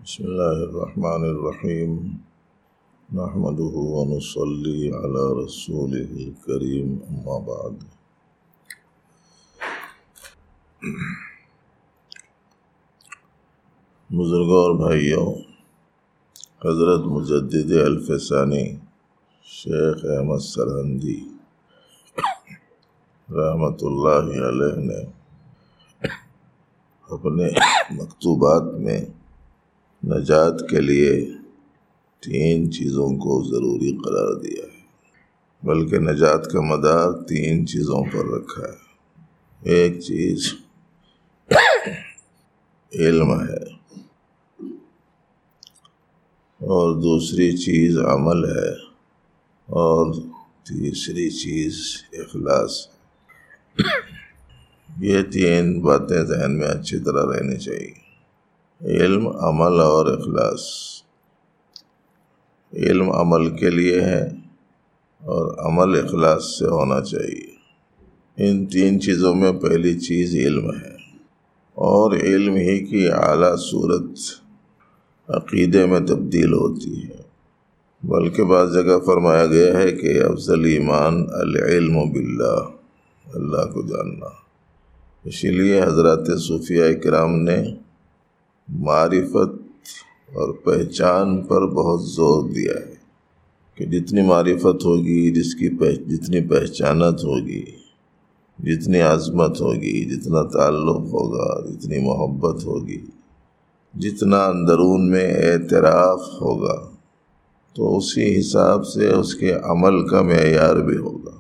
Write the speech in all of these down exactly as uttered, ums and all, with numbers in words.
بسم اللہ الرحمن الرحیم نحمده ونصلی علی رسولہ الکریم اما بعد۔ بزرگوں اور بھائیوں، حضرت مجدد الف ثانی شیخ احمد سرہندی رحمۃ اللہ علیہ نے اپنے مکتوبات میں نجات کے لیے تین چیزوں کو ضروری قرار دیا ہے، بلکہ نجات کا مدار تین چیزوں پر رکھا ہے۔ ایک چیز علم ہے، اور دوسری چیز عمل ہے، اور تیسری چیز اخلاص ہے۔ یہ تین باتیں ذہن میں اچھی طرح رہنی چاہیے: علم، عمل اور اخلاص۔ علم عمل کے لیے ہے اور عمل اخلاص سے ہونا چاہیے۔ ان تین چیزوں میں پہلی چیز علم ہے، اور علم ہی کی اعلیٰ صورت عقیدے میں تبدیل ہوتی ہے، بلکہ بعض جگہ فرمایا گیا ہے کہ افضل ایمان العلم باللہ، اللہ کو جاننا۔ اسی لیے حضرات صوفیاء کرام نے معرفت اور پہچان پر بہت زور دیا ہے کہ جتنی معرفت ہوگی، جس کی پہ جتنی پہچانت ہوگی، جتنی عظمت ہوگی، جتنا تعلق ہوگا، جتنی محبت ہوگی، جتنا اندرون میں اعتراف ہوگا، تو اسی حساب سے اس کے عمل کا معیار بھی ہوگا۔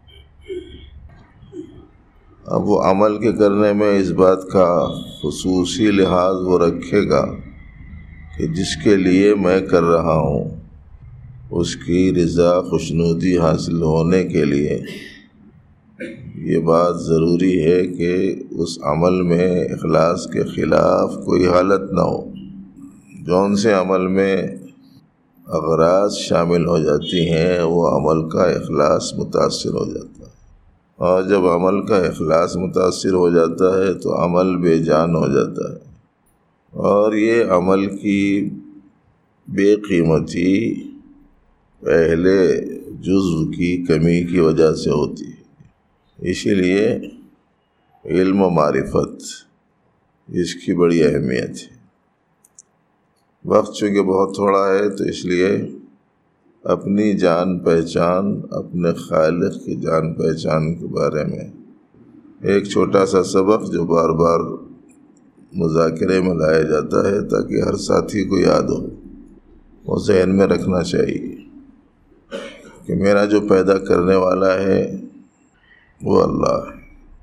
اب وہ عمل کے کرنے میں اس بات کا خصوصی لحاظ وہ رکھے گا کہ جس کے لیے میں کر رہا ہوں اس کی رضا خوشنودی حاصل ہونے کے لیے یہ بات ضروری ہے کہ اس عمل میں اخلاص کے خلاف کوئی حالت نہ ہو۔ جون سے عمل میں اغراض شامل ہو جاتی ہیں، وہ عمل کا اخلاص متاثر ہو جاتا ہے، اور جب عمل کا اخلاص متاثر ہو جاتا ہے تو عمل بے جان ہو جاتا ہے، اور یہ عمل کی بے قیمتی پہلے جزو کی کمی کی وجہ سے ہوتی ہے۔ اسی لیے علم و معرفت اس کی بڑی اہمیت ہے۔ وقت چونکہ بہت تھوڑا ہے تو اس لیے اپنی جان پہچان، اپنے خالق کی جان پہچان کے بارے میں ایک چھوٹا سا سبق جو بار بار مذاکرے میں لایا جاتا ہے تاکہ ہر ساتھی کو یاد ہو، وہ ذہن میں رکھنا چاہیے کہ میرا جو پیدا کرنے والا ہے وہ اللہ ہے۔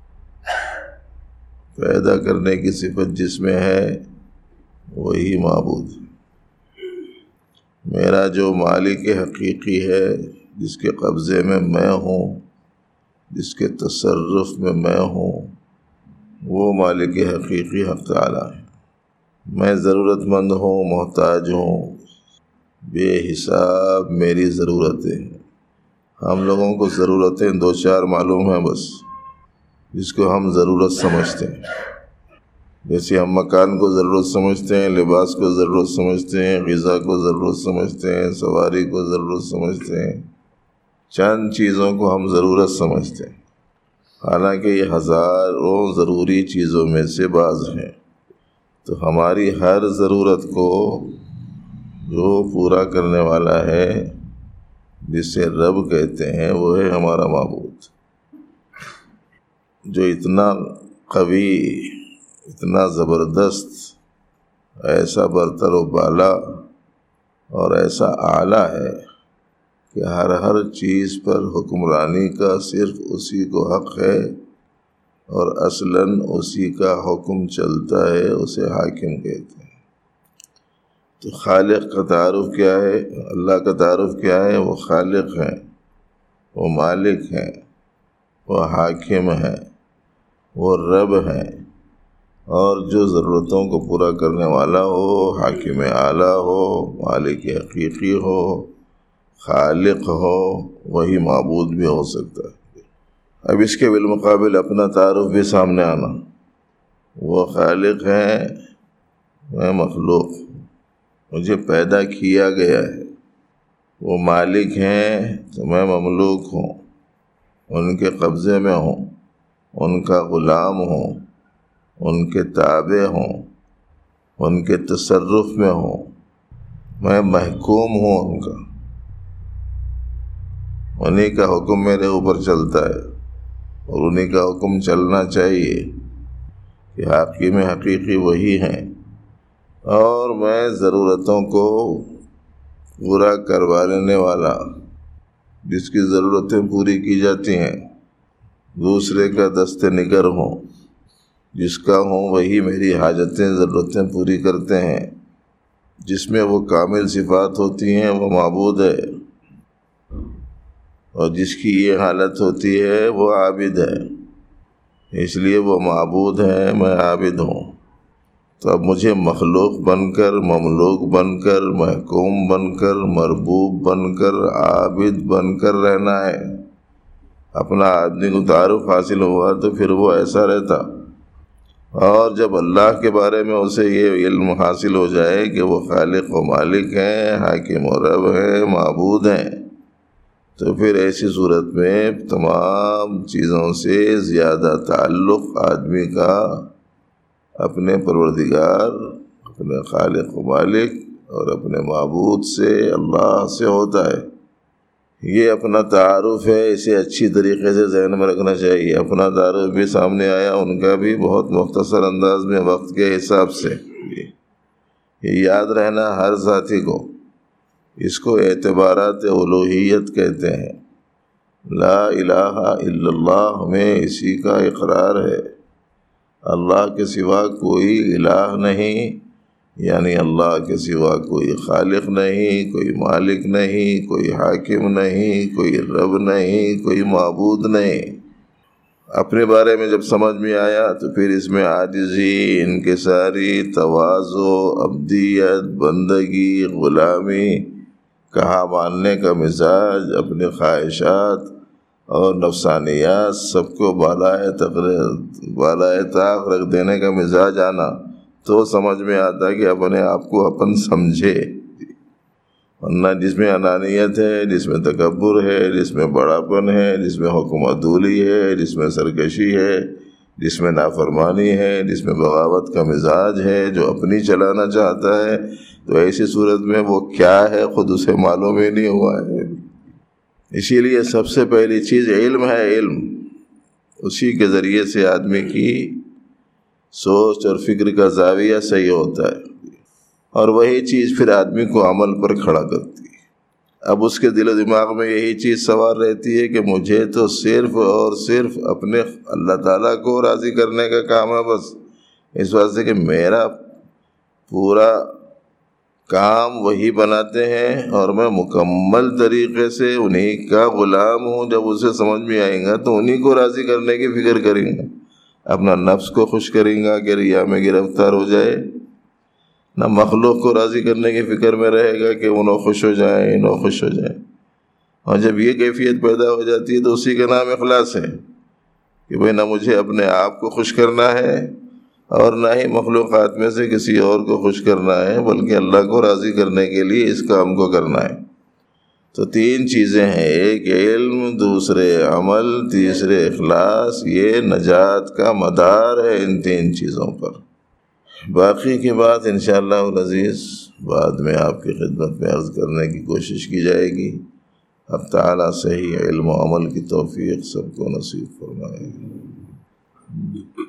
پیدا کرنے کی صفت جس میں ہے وہی معبود ہے۔ میرا جو مالک حقیقی ہے، جس کے قبضے میں میں ہوں، جس کے تصرف میں میں ہوں، وہ مالک حقیقی حق تعالی ہے۔ میں ضرورت مند ہوں، محتاج ہوں، بے حساب میری ضرورتیں ہیں۔ ہم لوگوں کو ضرورتیں دو چار معلوم ہیں بس، جس کو ہم ضرورت سمجھتے ہیں۔ جیسے ہم مکان کو ضرورت سمجھتے ہیں، لباس کو ضرورت سمجھتے ہیں، غذا کو ضرورت سمجھتے ہیں، سواری کو ضرورت سمجھتے ہیں، چند چیزوں کو ہم ضرورت سمجھتے ہیں، حالانکہ یہ ہزاروں ضروری چیزوں میں سے بعض ہیں۔ تو ہماری ہر ضرورت کو جو پورا کرنے والا ہے، جسے رب کہتے ہیں، وہ ہے ہمارا معبود، جو اتنا قوی، اتنا زبردست، ایسا برتر و بالا اور ایسا اعلیٰ ہے کہ ہر ہر چیز پر حکمرانی کا صرف اسی کو حق ہے، اور اصلاً اسی کا حکم چلتا ہے، اسے حاکم کہتے ہیں۔ تو خالق کا تعارف کیا ہے؟ اللہ کا تعارف کیا ہے؟ وہ خالق ہیں، وہ مالک ہیں، وہ حاکم ہیں، وہ رب ہیں، اور جو ضرورتوں کو پورا کرنے والا ہو، حاکم اعلیٰ ہو، مالک حقیقی ہو، خالق ہو، وہی معبود بھی ہو سکتا ہے۔ اب اس کے بالمقابل اپنا تعارف بھی سامنے آنا، وہ خالق ہیں، میں مخلوق ہوں۔ مجھے پیدا کیا گیا ہے، وہ مالک ہیں تو میں مملوک ہوں، ان کے قبضے میں ہوں، ان کا غلام ہوں، ان کے تابع ہوں، ان کے تصرف میں ہوں، میں محکوم ہوں ان کا، انہی کا حکم میرے اوپر چلتا ہے اور انہی کا حکم چلنا چاہیے کہ حاکم حقیقی وہی ہیں، اور میں ضرورتوں کو پورا کروا لینے والا، جس کی ضرورتیں پوری کی جاتی ہیں، دوسرے کا دست نگر ہوں، جس کا ہوں وہی میری حاجتیں ضرورتیں پوری کرتے ہیں، جس میں وہ کامل صفات ہوتی ہیں وہ معبود ہے، اور جس کی یہ حالت ہوتی ہے وہ عابد ہے، اس لیے وہ معبود ہے، میں عابد ہوں۔ تو اب مجھے مخلوق بن کر، مملوک بن کر، محکوم بن کر، مربوب بن کر، عابد بن کر رہنا ہے۔ اپنا آدمی کو تعارف حاصل ہوا تو پھر وہ ایسا رہتا، اور جب اللہ کے بارے میں اسے یہ علم حاصل ہو جائے کہ وہ خالق و مالک ہیں، حاکم و رب ہیں، معبود ہیں، تو پھر ایسی صورت میں تمام چیزوں سے زیادہ تعلق آدمی کا اپنے پروردگار، اپنے خالق و مالک اور اپنے معبود سے، اللہ سے ہوتا ہے۔ یہ اپنا تعارف ہے، اسے اچھی طریقے سے ذہن میں رکھنا چاہیے۔ اپنا تعارف بھی سامنے آیا، ان کا بھی بہت مختصر انداز میں وقت کے حساب سے، یہ یاد رہنا ہر ساتھی کو۔ اس کو اعتبارات الوہیت کہتے ہیں۔ لا الہ الا اللہ میں اسی کا اقرار ہے، اللہ کے سوا کوئی الہ نہیں، یعنی اللہ کے سوا کوئی خالق نہیں، کوئی مالک نہیں، کوئی حاکم نہیں، کوئی رب نہیں، کوئی معبود نہیں۔ اپنے بارے میں جب سمجھ میں آیا تو پھر اس میں عاجزی، انکساری، تواضع، عبدیت، بندگی، غلامی، کہا ماننے کا مزاج، اپنے خواہشات اور نفسانیات سب کو بالائے تقریر بالائے طاق رکھ دینے کا مزاج آنا، تو سمجھ میں آتا کہ اپنے آپ کو اپن سمجھے۔ ورنہ جس میں انانیت ہے، جس میں تکبر ہے، جس میں بڑاپن ہے، جس میں حکم عدولی ہے، جس میں سرکشی ہے، جس میں نافرمانی ہے، جس میں بغاوت کا مزاج ہے، جو اپنی چلانا چاہتا ہے، تو ایسی صورت میں وہ کیا ہے خود اسے معلوم ہی نہیں ہوا ہے۔ اسی لیے سب سے پہلی چیز علم ہے، علم۔ اسی کے ذریعے سے آدمی کی سوچ اور فکر کا زاویہ صحیح ہوتا ہے، اور وہی چیز پھر آدمی کو عمل پر کھڑا کرتی ہے۔ اب اس کے دل و دماغ میں یہی چیز سوار رہتی ہے کہ مجھے تو صرف اور صرف اپنے اللہ تعالیٰ کو راضی کرنے کا کام ہے، بس اس واسطے کہ میرا پورا کام وہی بناتے ہیں اور میں مکمل طریقے سے انہی کا غلام ہوں۔ جب اسے سمجھ میں آئیں گا تو انہی کو راضی کرنے کی فکر کریں گا، اپنا نفس کو خوش کریں گا کہ ریا میں گرفتار ہو جائے، نہ مخلوق کو راضی کرنے کی فکر میں رہے گا کہ انہوں خوش ہو جائیں، انہوں خوش ہو جائیں۔ اور جب یہ کیفیت پیدا ہو جاتی ہے تو اسی کا نام اخلاص ہے کہ بھئی نہ مجھے اپنے آپ کو خوش کرنا ہے اور نہ ہی مخلوقات میں سے کسی اور کو خوش کرنا ہے، بلکہ اللہ کو راضی کرنے کے لیے اس کام کو کرنا ہے۔ تو تین چیزیں ہیں، ایک علم، دوسرے عمل، تیسرے اخلاص۔ یہ نجات کا مدار ہے ان تین چیزوں پر۔ باقی کی بات انشاءاللہ العزیز بعد میں آپ کی خدمت میں عرض کرنے کی کوشش کی جائے گی۔ اب تعالیٰ صحیح علم و عمل کی توفیق سب کو نصیب فرمائے۔